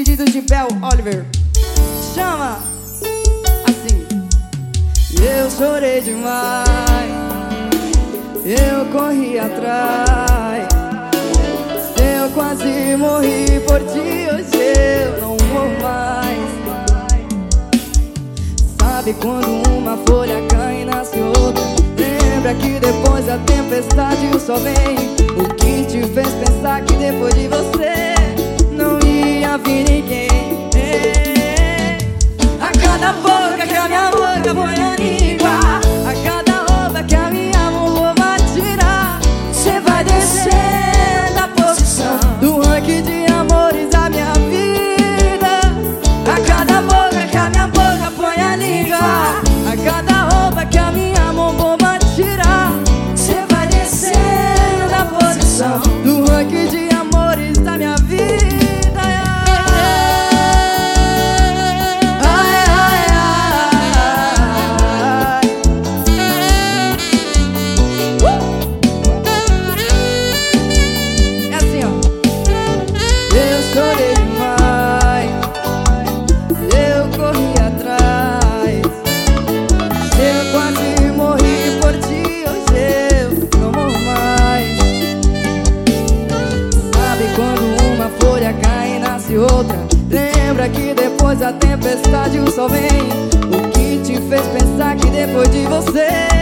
pedido de Bel Oliver. Chama assim. Eu chorei demais, eu corri atrás, eu quase morri por ti, hoje eu não vou mais. Sabe quando uma folha cai e nasce outra? Lembra que depois da tempestade o sol vem? O que te fez pensar que depois de você não ia vir ninguém? A cada boca que a minha boca põe a língua, a cada roupa que a minha mão vai tirar, cê vai descer da posição do ranking de amores da minha vida. A cada boca que a minha boca põe a língua, a cada roupa que a minha mão vai tirar, cê vai descer da posição do ranking de amores da minha vida. Chorei demais, eu corri atrás, eu quase morri por ti, hoje eu não morro mais. Sabe quando uma folha cai e nasce outra? Lembra que depois da tempestade o sol vem? O que te fez pensar que depois de você